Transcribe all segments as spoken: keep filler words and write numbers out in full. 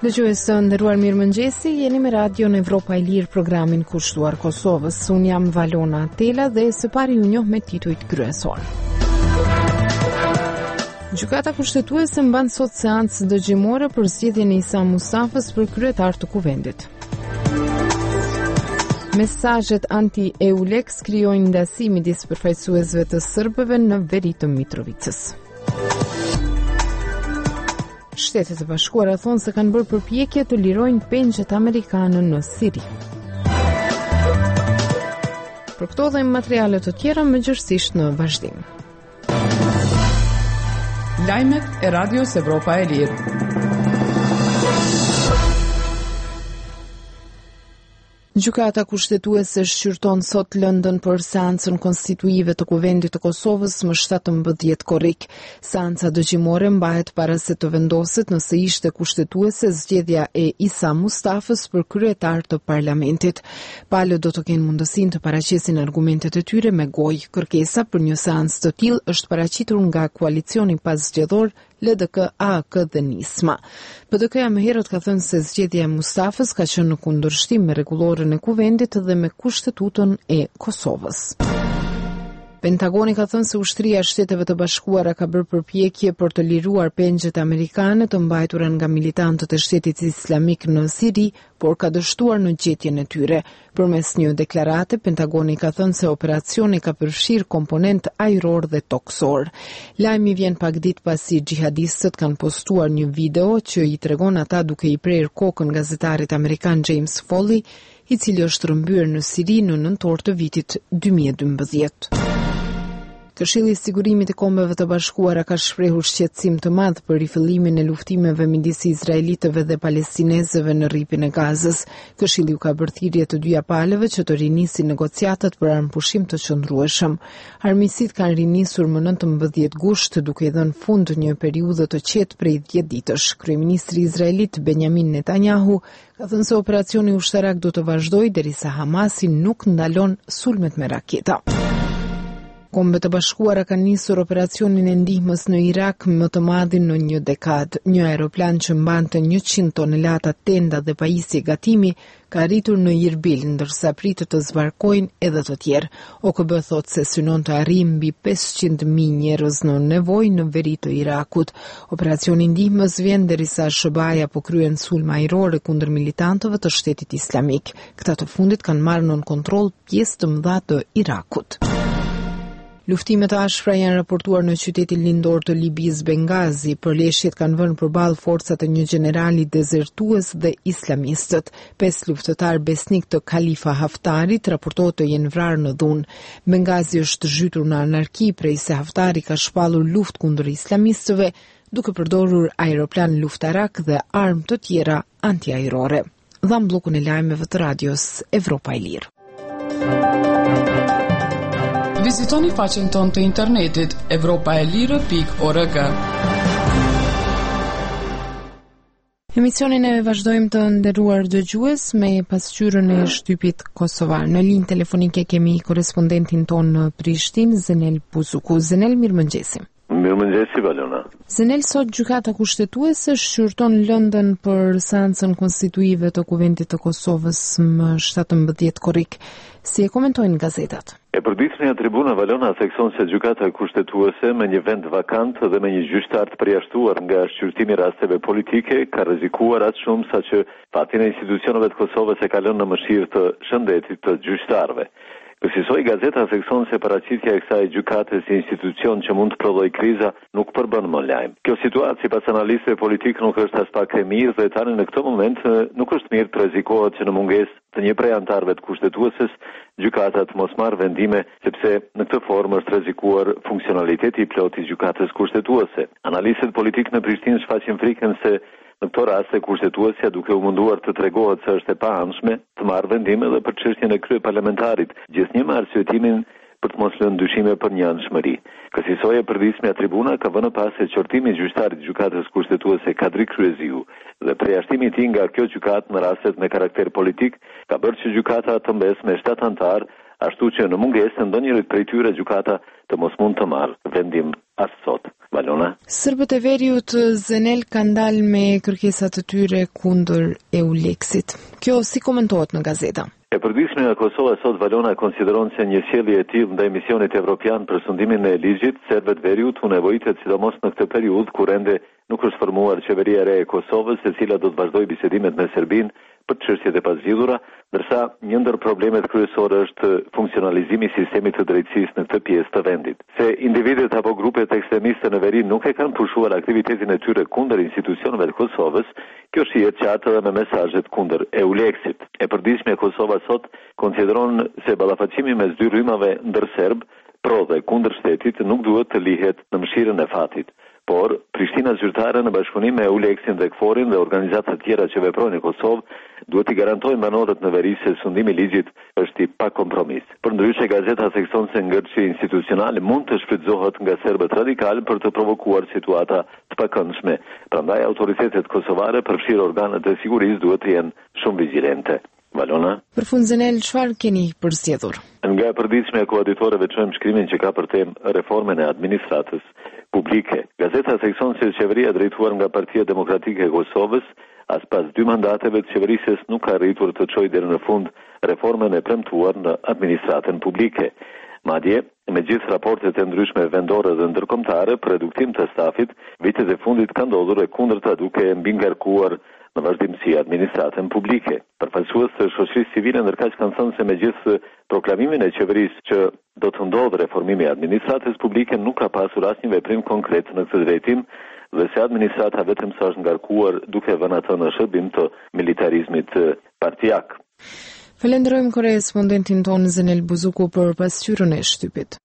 Dëgjues të nderuar, mirëmëngjesi, jeni me Radio në Evropa e Lirë, programin kushtuar Kosovës. Unë jam Valona Tela dhe së pari ju njoh me titujt kryesor. Gjykata kushtetuese mban sot seancë dëgjimore për zgjedhjen e Isa Mustafës për kryetar të kuvendit. Mesazhet anti-Eulex krijojnë ndasi midis përfaqësuesve të serbëve në veri të Mitrovicës. Shtetet e Bashkuara thonë se kanë bërë përpjekje të lirojnë pengjet amerikanë në Siri. Për këto dhe materiale të tjera mëngjesisht në vazhdim. Lajmet e Radios Evropa e Lirë. Gjykata kushtetuese shqyrton sot lëndën për seancën konstituive të Kuvendit të Kosovës më shtatëmbëdhjetë korrik. Seanca dëgjimore mbahet para se të vendoset nëse ishte kushtetuese zgjedhja e Isa Mustafës për kryetar të parlamentit. Palët do të kenë mundësinë të paraqesin argumentet e tyre me gojë. Kërkesa për një seancë të tillë është paraqitur nga koalicioni paszgjedhor L D K A K dhe Nisma. P D K-ja më herët ka thënë se zgjedhja e Mustafës ka qenë në kundërshtim me rregullorën e kuvendit dhe me kushtetutën e Kosovës. Pentagoni ka thënë se ushtria e Shteteve të Bashkuara ka bërë përpjekje për të liruar pengjet amerikane të mbajtura nga militantët e Shtetit Islamik në Siri, por ka dështuar në gjetjen e tyre. Përmes një deklarate, Pentagoni ka thënë se operacioni ka përfshirë komponent ajror dhe toksor. Lajmi vjen pak ditë pasi xhihadistët kanë postuar një video që i tregon ata duke i prerë kokën gazetarit amerikan James Foley, i cili është rrëmbyer në Siri në nëntor të vitit dy mijë e dymbëdhjetë. Këshilli i Sigurimit të Kombeve të Bashkuara ka shprehur shqetësim të madh për rifillimin e luftimeve midis izraelitëve dhe palestinezëve në rripin e Gazës. Këshilli u ka bërë thirrje të dyja palëve që të rinisin negociatat për armëpushim të qëndrueshëm. Armiqësitë kanë rinisur më nëntëmbëdhjetë gusht, duke i dhënë fund një periudhe të qetë prej dhjetë ditësh. Kryeministri izraelit Benjamin Netanyahu ka thënë se operacioni ushtarak do të vazhdojë derisa Hamasi nuk ndalon sulmet me raketa. Kombet e Bashkuara kanë nisur operacionin e ndihmës në Irak më të madhin në një dekadë. Një aeroplan që mbante njëqind tonelata tenda dhe pajisje gatimi ka arritur në Irbil, ndërsa pritet të zbarkojnë edhe të tjerë. O K B thotë se synon të arrijë mbi pesëqind mijë njerëz në nevojë në veri të Irakut. Operacioni i ndihmës vjen derisa S B A-ja po kryen sulme ajrore kundër militantëve të Shtetit Islamik. Këta të fundit kanë marrë nën kontroll pjesë të mëdha të Irakut. Luftimet e ashpra janë raportuar në qytetin lindor të Libis Bengazi. Përleshjet kanë vënë përballë forcat e një generali dezertues dhe islamistët. Pesë luftëtar besnik të Khalifa Haftarit raportohet të jenë vrarë në dhunë. Bengazi është zhytur në anarki prej se Haftari ka shpallur luftë kundër islamistëve duke përdorur aeroplan luftarak dhe armë të tjera antiajrore. Dham bllokun e lajmeve të Radios Evropa e Lirë. Vizitoni faqen tonë të internetit evropaelire pikë org. Emisionin e vazhdojmë të nderuar dëgjues me pasqyrën e shtypit kosovar. Në linjë telefonike kemi korespondentin tonë në Prishtinë, Zenel Buzuku. Zenel, mirëmëngjesi. Mirëmëngjesi, Valona. Zenel, sot gjykata kushtetuese shqyrton lëndën për seancën konstituive të Kuvendit të Kosovës më shtatëmbëdhjetë korrik. Si e komentojnë gazetat? E përditshmja tribuna Valona thekson se gjykata kushtetuese me një vend vakant dhe me një gjyqtar të përjashtuar nga shqyrtimi rasteve politike ka rrezikuar atë shumë saqë fatin e institucioneve të Kosovës e ka lënë në mëshirë të shëndetit të gjyqtarëve. Kësaj gazeta thekson se paraqitja e kësaj gjykate si institucion që mund të prodhoj kriza nuk përbën më lajm. Kjo situatë sipas analistëve politik nuk është as pak e mirë dhe tani në këtë moment nuk është mirë të rrezikohet që në mungesë të një prej antarëve të kushtetueses gjykata të mos marrë vendime, sepse në këtë formë është rrezikuar funksionaliteti i plotë i gjykatës kushtetuese. Analistët politik në Prishtinë shfaqin frikën se në këtë rast kushtetuesja duke u munduar të tregohet se është e paanshme të marrë vendime dhe për çështjen e kryeparlamentarit, gjithnjë me arsyetimin për të mos lënë dyshime për një anshmëri. Kësaj e përditshmja tribuna ka vënë pas se qortimi i gjyqtarit të gjykatës kushtetuese Kadri Kryeziu dhe përjashtimi i tij nga kjo gjykatë në rastet me karakter politik ka bërë që gjykata të mbesë me shtatë antar, ashtu që në mungesë të ndonjërit prej tyre gjykata të mos mund të marrë vendim as sot. Valona. Serbët e Veriut Zenel kanë dalë me kërkesat e tyre kundër Euleksit. Kjo si komentohet në gazeta? E përditshme e Kosova sot Valona konsideron se një sjellje e tillë ndaj misionit evropian për sundimin e ligjit, serbët Veriut u nevojitet sidomos në këtë periudhë kur ende nuk është formuar qeveria e re e Kosovës, e cila do të vazhdojë bisedimet me Serbinë për çështjet e pazgjidhura, ndërsa një ndër problemet kryesore është funksionalizimi i sistemit të drejtësisë në këtë pjesë të vendit. Se individet apo grupet ekstremiste në veri nuk e kanë pushuar aktivitetin e tyre kundër institucioneve të Kosovës, kjo shihet qartë edhe me mesazhet kundër Euleksit. E përditshme Kosova sot konsideron se ballafaqimi mes dy rrymave ndër serb, pro dhe kundër shtetit nuk duhet të lihet në mëshirën e fatit. Por, Prishtina zyrtare në bashkëpunim me Euleksin dhe Kforin dhe organizatat tjera që veprojnë në Kosovë, duhet i garantojnë banorët në veri se sundimi i ligjit është i pa kompromis. Përndryshe, gazeta thekson se ngërçi institucional mund të shfrytëzohet nga serbët radikal për të provokuar situata të pakëndshme. Prandaj autoritetet kosovare, përfshirë organet e sigurisë, duhet të jenë shumë vigjilente. Valona. Për fund Zenel, çfarë keni përzgjedhur? Nga e përditshme e koauditorëve çojmë shkrimin që ka për temë reformën e administratës publike. Gazeta thekson se qeveria drejtuar nga Partia Demokratike e Kosovës, as pas dy mandateve të qeverisjes nuk ka arritur të çojë deri në fund reformën e premtuar në administratën publike. Madje, me gjithë raportet e ndryshme vendore dhe ndërkombëtare për reduktim të stafit, vitet e fundit kanë ndodhur e kundërta duke mbingarkuar në vazhdimsi administratën publike. Përfaqësues të shoqërisë civile ndërkaq kanë thënë se me gjithë proklamimin e qeverisë që do të ndodhë reformimi i administratës publike, nuk ka pasur asnjë veprim konkret në këtë drejtim dhe se administrata vetëm sa është ngarkuar duke vënë atë në shërbim të militarizmit partijak. Falenderojmë korrespondentin tonë Zenel Buzuku për pasqyrën e shtypit.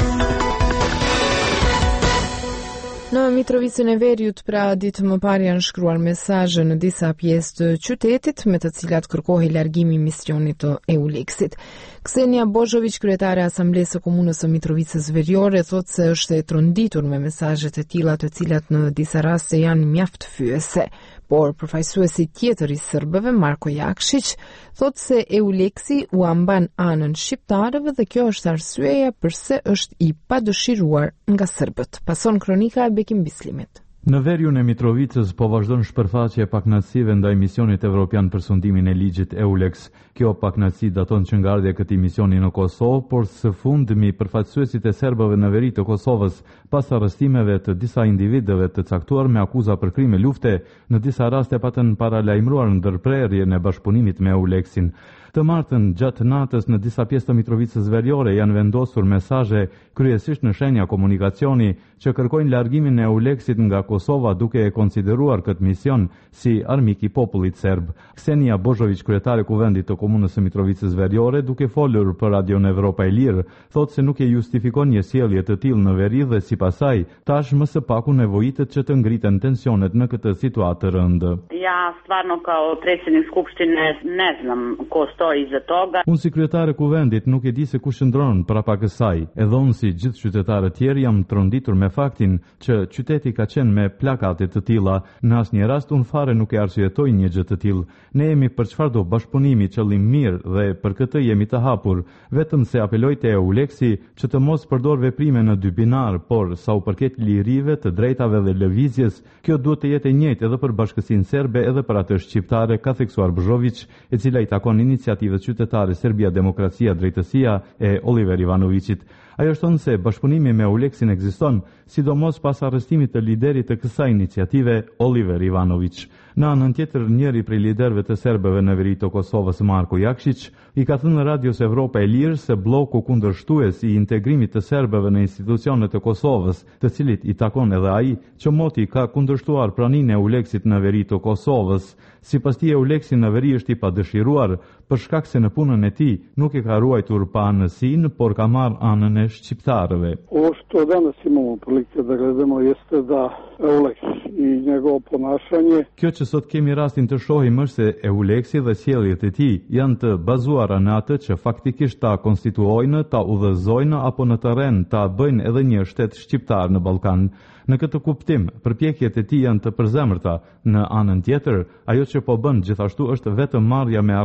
Në Mitrovicën e Veriut, pra ditë më parë janë shkruar mesazhe në disa pjesë të qytetit me të cilat kërkohej largimi i misionit të Euleksit. Ksenia Bozhović, kryetare e Asamblesë së Komunës së Mitrovicës Veriore, thotë se është e tronditur me mesazhet e tilla, të cilat në disa raste janë mjaft fyese. Por përfaqësuesi tjetër i serbëve, Marko Jakšić, thotë se Euleksi u amban anën shqiptarëve dhe kjo është arsyeja pse është i padëshiruar nga serbët. Pason kronika e Bekim Bislimit. Në Veriun e Mitrovicës po vazhdon shpërfaqja e pakënaqësive ndaj misionit evropian për sundimin e ligjit Euleks. Kjo pakënaqësi daton që nga ardhja e këtij misioni në Kosovë, por së fundmi përfaqësuesit e serbëve në veri të Kosovës pas arrestimeve të disa individëve të caktuar me akuza për krime lufte, në disa raste patën paralajmëruar ndërprerjen e bashkëpunimit me Euleksin. Të martën gjatë natës në disa pjesë të Mitrovicës Veriore janë vendosur mesazhe kryesisht në shenja komunikacioni që kërkojnë largimin e Euleksit nga Kosova, duke e konsideruar këtë mision si armik i popullit serb. Ksenia Bozhović, kryetare e kuvendit të komunës së Mitrovicës Veriore, duke folur për Radion Evropa e Lirë, thotë se nuk e justifikon një sjellje të tillë në veri dhe sipas saj, tash më së paku nevojitet që të ngriten tensionet në këtë situatë të rëndë. Ja stvarno kao predsjednik skupštine ne znam ko stoji iza toga. Unë si kryetare e kuvendit nuk e di se kush qëndron prapa kësaj. Edhe unë si gjithë qytetarët tjerë jam tronditur me faktin që qyteti ka qenë me plakate të tilla. Në asnjë rast unë fare nuk e arsyetoj një gjë të tillë. Ne jemi për çfarëdo bashkëpunimi qëllim mirë dhe për këtë jemi të hapur. Vetëm se apeloj te Euleksi që të mos përdor veprime në dy binar, por sa u përket lirive, të drejtave dhe lëvizjes, kjo duhet të jetë e njëjtë edhe për bashkësinë serbe edhe për atë shqiptare, ka theksuar Bozhović, e cila i takon iniciativës qytetare Serbia Demokracia Drejtësia e Oliver Ivanovićit. Ajo thonë se bashkëpunimi me Euleksin ekziston, sidomos pas arrestimit të liderit të kësaj iniciative, Oliver Ivanović. Në anën tjetër, njëri prej liderëve të serbëve në veri të Kosovës, Marko Jakšić, i ka thënë në Radios Evropa e Lirë se bloku kundërshtues i integrimit të serbëve në institucionet e Kosovës, të cilit i takon edhe ai, që moti ka kundërshtuar praninë e Euleksit në veri të Kosovës. Sipas tij, Euleksi në veri është i padëshiruar për shkak se në punën e tij nuk e ka ruajtur pa anësinë, por ka marrë anën e shqiptarëve. Ovo što danas imamo prilike da gledamo jeste da Euleks i njegovo ponašanje. Kjo që sot kemi rastin të shohim është se Euleksi dhe sjelljet e tij janë të bazuara në atë që faktikisht ta konstituojnë, ta udhëzojnë apo në terren ta bëjnë edhe një shtet shqiptar në Ballkan. Në këtë kuptim, përpjekjet e tij janë të përzemërta. Në anën tjetër, ajo që po bën gjithashtu është vetëm marrja me arrestime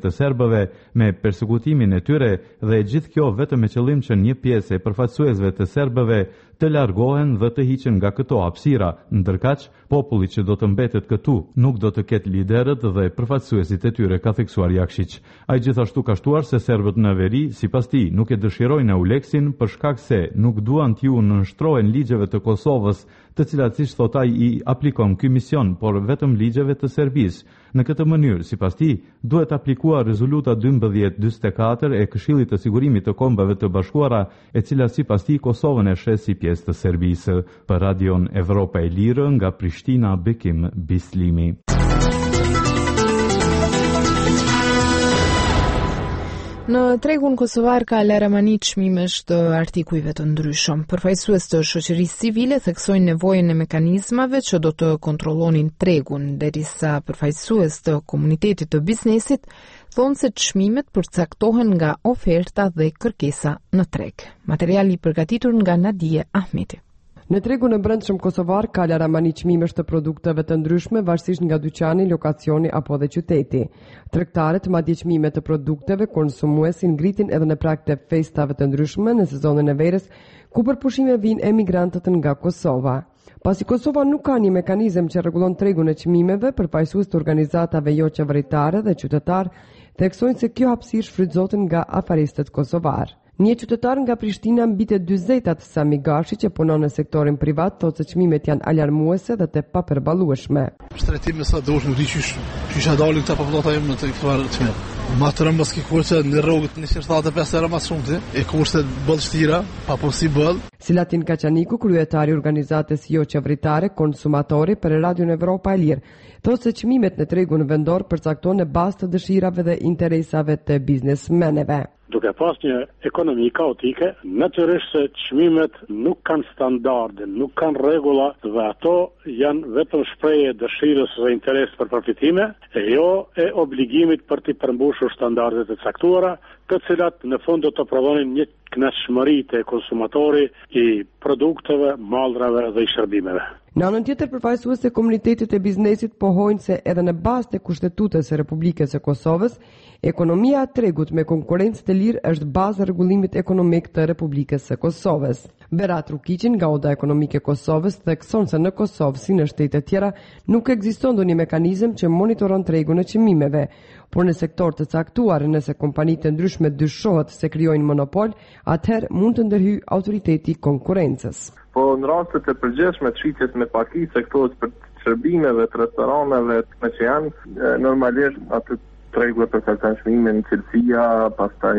të serbëve me persekutimin e tyre dhe gjithë kjo vetëm me qëllim që një pjesë e përfaqësuesve të serbëve të largohen dhe të hiqen nga këto hapësira, ndërkaq populli që do të mbetet këtu nuk do të ketë liderët dhe përfaqësuesit e tyre, ka theksuar Jakšić. Ai gjithashtu ka shtuar se serbët në veri, sipas tij, nuk e dëshirojnë Euleksin për shkak se nuk duan t'ju nënshtrohen ligjeve të Kosovës, të cilat siç thot ai i aplikon ky mision, por vetëm ligjeve të Serbisë. Në këtë mënyrë, sipas tij, duhet aplikuar rezoluta dymbëdhjetë njëzet e katër e Këshillit të Sigurimit të Kombeve të Bashkuara, e cila sipas tij Kosovën e sheh si pjesë të Serbisë. Për Radion Evropa e Lirë nga Prishtina, Bekim Bislimi. Në tregun kosovar ka lëramani çmimesh të artikujve të ndryshëm. Përfaqësues të shoqërisë civile theksojnë nevojën e mekanizmave që do të kontrollonin tregun, derisa përfaqësues të komunitetit të biznesit thonë se çmimet përcaktohen nga oferta dhe kërkesa në treg. Materiali i përgatitur nga Nadije Ahmeti. Në tregun e brendshëm kosovar ka lëramani çmimesh të produkteve të ndryshme varësisht nga dyqani, lokacioni apo dhe qyteti. Tregtarët madje çmime të produkteve konsumuesi ngritin edhe në prag të festave të ndryshme në sezonin e verës, ku për pushime vijnë emigrantët nga Kosova. Pasi Kosova nuk ka një mekanizëm që rregullon tregun e çmimeve, përfaqësues të organizatave jo qeveritare dhe qytetar theksojnë se kjo hapësirë shfrytëzohet nga afaristët kosovar. Një qytetar nga Prishtina mbi të dyzetat Sami Gashi që punon në sektorin privat thotë se çmimet janë alarmuese dhe të papërballueshme. Shtrejtimi sa dush nuk di qysh qysh a dalin këta popullata jem në të këfar çmim. Ma të rëmbës ki kurse në rrugët një shërtate pesë era mas shumë të, e kurse bëllë shtira, pa po si bëllë. Silatin Kaçaniku, kryetari organizatës jo qeveritare Konsumatori për Radion Evropa e Lirë, thotë se çmimet në tregun vendor përcaktohen në bazë të dëshirave dhe interesave të biznesmeneve. Duke pas një ekonomi kaotike, natyrisht se çmimet nuk kanë standarde, nuk kanë rregulla dhe ato janë vetëm shprehje dëshirës dhe interes për përfitime, e jo e obligimit për të përmbushur standardet e caktuara, të cilat në fund do të prodhonin një kënaqësi të konsumatorit i produkteve, mallrave dhe i shërbimeve. Në anën tjetër, përfaqësues të komunitetit e biznesit pohojnë se edhe në bazë të Kushtetutës së Republikës së Kosovës, ekonomia e tregut me konkurrencë të lirë është bazë e rregullimit ekonomik të Republikës së Kosovës. Berat Rukiqin nga Oda Ekonomike e Kosovës thekson se në Kosovë si në shtete tjera nuk ekziston ndonjë mekanizëm që monitoron tregun e çmimeve, por në sektor të caktuar nëse kompanitë të ndryshme dyshohet se krijojnë monopol, atëherë mund të ndërhyjë autoriteti i konkurrencës. Po në rastet e përgjithshme çritjes me paki sektorit për shërbimeve, të restoraneve, me që janë normalisht atë tregu për kalkan çmimin, cilësia, pastaj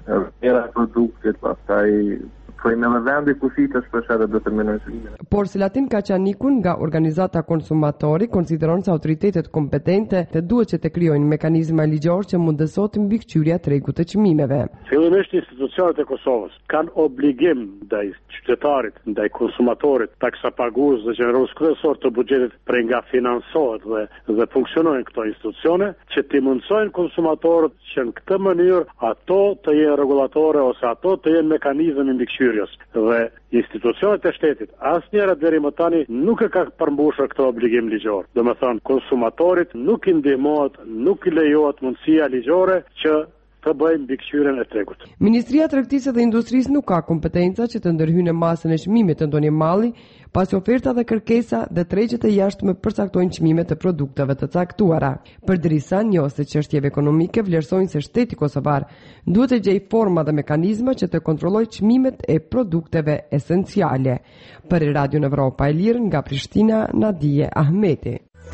era e produktit, pastaj Kojnë edhe vendi ku fitës për shërë determinojnë çmimin. Por Silatin Kaçanikun nga organizata Konsumatori konsideron se autoritetet kompetente të duhet që të krijojnë mekanizma ligjor që mundësot mbikëqyrja e tregut të çmimeve. Fillimisht institucionet e Kosovës kanë obligim ndaj qytetarit, ndaj konsumatorit, taksapagues dhe qeverues kryesor të buxhetit për nga financohet dhe dhe funksionojnë këto institucione, që t'i mundsojnë konsumatorët që në këtë mënyrë ato të jenë rregullatore ose ato të jenë mekanizëm i mbikëqyrjes. Dhe institucionet e shtetit asnjëra deri më tani nuk e ka përmbushur këtë obligim ligjor. Domethënë konsumatorit nuk i ndihmohet, nuk i lejohet mundësia ligjore që të bëjmë mbikëqyrjen e tregut. Ministria e Tregtisë dhe Industrisë nuk ka kompetenca që të ndërhyjë në masën e çmimit të ndonjë malli, pasi oferta dhe kërkesa dhe tregjet e jashtme përcaktojnë çmimet të produkteve të caktuara. Përdrisa njëse çështjeve ekonomike vlerësojnë se shteti kosovar duhet të gjejë forma dhe mekanizma që të kontrollojë çmimet e produkteve esenciale. Për Radio Evropa e Lirë nga Prishtina, Nadije Ahmeti.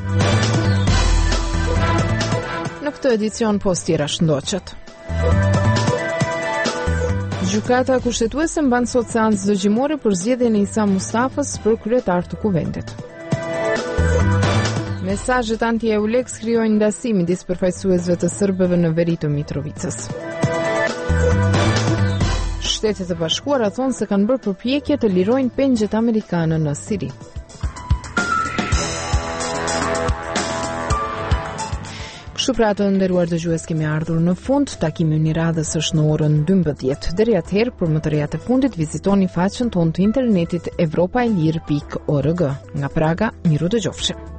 Në këtë edicion post tjera shëndoqët. Gjykata kushtetuese mban sot seancë dëgjimore për zgjedhjen e Isa Mustafës për kryetar të kuvendit. Mesazhet anti-Euleks krijojnë ndasi midis përfaqësuesve të serbëve në veri të Mitrovicës. Shtetet e Bashkuara thonë se kanë bërë përpjekje të lirojnë pengjet amerikane në Siri. Kështu pra të nderuar dëgjues, kemi ardhur në fund. Takimi i radhës është në orën dymbëdhjetë. Deri atëherë, për më të rejat e fundit, vizitoni faqen tonë të internetit evropaelir pikë org. Nga Praga, miru dëgjofshi.